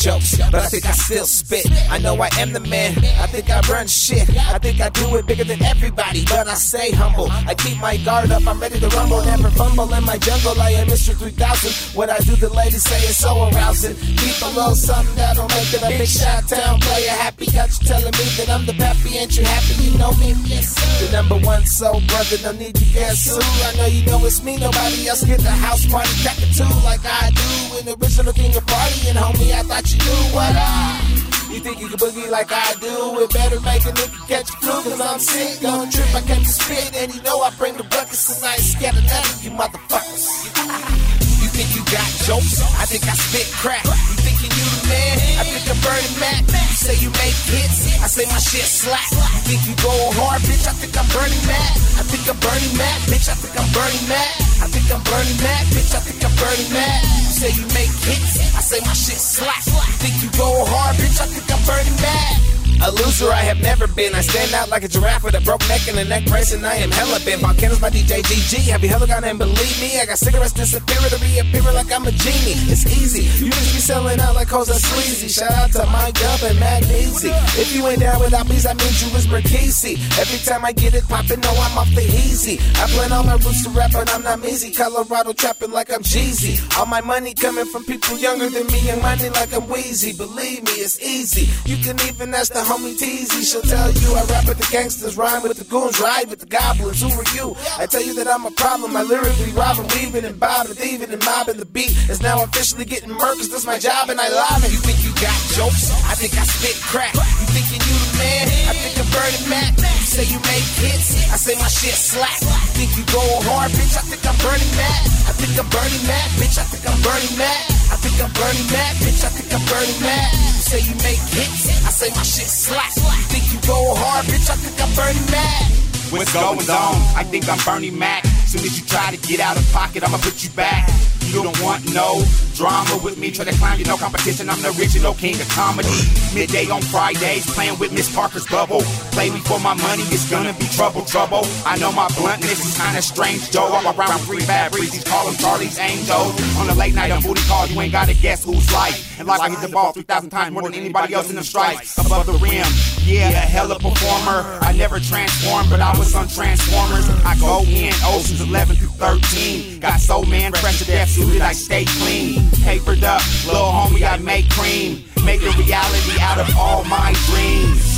jokes, but I think I still spit. I know I am the man, I think I run shit. I think I do it bigger than everybody, but I stay humble. I keep my guard up, I'm ready to rumble, never fumble in my jungle. I am Mr. 3000. What I do, the ladies say is so arousing. Keep a little something that'll make it a big shot town player. Happy got you telling me that I'm the pappy. Ain't you happy? You know me? Yes, the number one soul brother, don't need to guess who. I know you know it's me, nobody else get the house party crackin' too like I do. In the original king of party, and homie, I thought you knew what you think you can boogie like I do? It better make a nigga catch a flu, cause I'm sick. Don't trip, I can't spit, and you know I bring the buckets tonight. Scatter none of you motherfuckers. You think you got jokes? I think I spit crack. You thinking you the man? I think I'm Bernie Mac. You say you make hits, I say my shit slap. You think you go hard, bitch? I think I'm Bernie Mac. I think I'm Bernie Mac, bitch. I think I'm Bernie Mac. I think I'm Bernie Mac, bitch. I think I'm Bernie Mac. You say you make hits, I say my shit slap. You think you go hard, bitch? I think I'm Bernie Mac. A loser I have never been. I stand out like a giraffe with a broke neck and a neck brace, and I am hella bent. Volcanoes by DJ GG. Have you hella gone and believe me? I got cigarettes disappearing to reappearing like I'm a genie. It's easy. You just be selling out like hoes are sleazy. Shout out to Mike Up and Magneezy. If you ain't down with Applebee's, I mean you was Berkese. Every time I get it poppin', know I'm off the easy. I plan all my roots to rap, but I'm not easy. Colorado trapping like I'm Jeezy. All my money coming from people younger than me, young money like I'm Wheezy. Believe me, it's easy. You can even ask the homie Teasy, she'll tell you I rap with the gangsters, rhyme with the goons, ride with the goblins. Who are you? I tell you that I'm a problem. I lyrically robbing, weaving, and bobbing, thieving, and mobbing. The beat is now officially getting murked, cause that's my job and I love it. You think you got jokes? I think I spit crack. You thinking you the man? I think I'm Bernie Mac. You say you make hits, I say my shit slap. You think you go hard, bitch? I think I'm Bernie Mac. I think I'm Bernie Mac, bitch. I think I'm Bernie Mac. I think I'm Bernie Mac, bitch. I think I'm Bernie Mac. You say you make hits, I say my shit slap. You think you go hard, bitch? I think I'm Bernie Mac. What's going on? I think I'm Bernie Mac. Soon as you try to get out of pocket, I'ma put you back. You don't want no drama with me. Try to climb, you know competition. I'm the original king of comedy. Midday on Fridays, playing with Miss Parker's bubble. Play me for my money, it's gonna be trouble. I know my bluntness is kinda strange, Joe. I'm around three bad breezes, call them Charlie's Angels. On the late night, I'm booty call, you ain't gotta guess who's life. And life, I hit the ball 3,000 times more than anybody else in the stripes. Above the rim, yeah, a hella performer. I never transformed, but I was on Transformers. I go in, Oceans 11 through 13. Got soul man, fresh to death, suited, I stay clean. Papered up, little homie, I make cream. Make a reality out of all my dreams.